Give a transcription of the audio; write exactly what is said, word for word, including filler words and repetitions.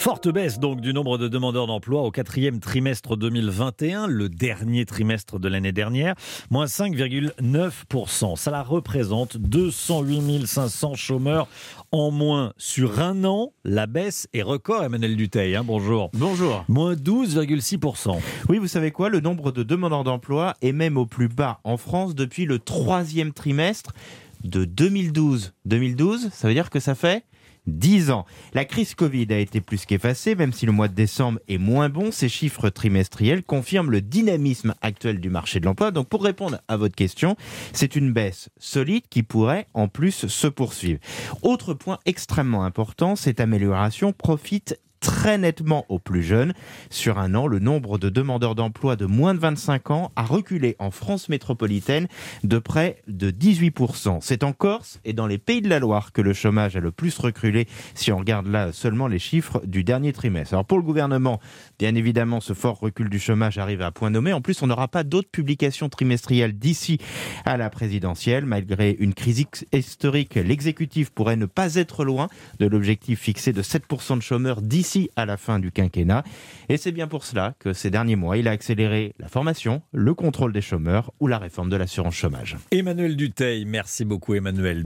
Forte baisse donc du nombre de demandeurs d'emploi au quatrième trimestre deux mille vingt et un, le dernier trimestre de l'année dernière, moins cinq virgule neuf pour cent. Cela représente deux cent huit mille cinq cents chômeurs en moins sur un an. La baisse est record, Emmanuel Dutheil, hein, bonjour. Bonjour. Moins douze virgule six pour cent. Oui, vous savez quoi, le nombre de demandeurs d'emploi est même au plus bas en France depuis le troisième trimestre de deux mille douze. deux mille douze, ça veut dire que ça fait dix ans. La crise Covid a été plus qu'effacée, même si le mois de décembre est moins bon. Ces chiffres trimestriels confirment le dynamisme actuel du marché de l'emploi. Donc pour répondre à votre question, c'est une baisse solide qui pourrait en plus se poursuivre. Autre point extrêmement important, cette amélioration profite très nettement aux plus jeunes. Sur un an, le nombre de demandeurs d'emploi de moins de vingt-cinq ans a reculé en France métropolitaine de près de dix-huit pour cent. C'est en Corse et dans les Pays de la Loire que le chômage a le plus reculé, si on regarde là seulement les chiffres du dernier trimestre. Alors pour le gouvernement, bien évidemment, ce fort recul du chômage arrive à point nommé. En plus, on n'aura pas d'autres publications trimestrielles d'ici à la présidentielle. Malgré une crise historique, l'exécutif pourrait ne pas être loin de l'objectif fixé de sept pour cent de chômeurs d'ici à la fin du quinquennat. Et c'est bien pour cela que ces derniers mois, il a accéléré la formation, le contrôle des chômeurs ou la réforme de l'assurance chômage. Emmanuel Dutheil, merci beaucoup Emmanuel.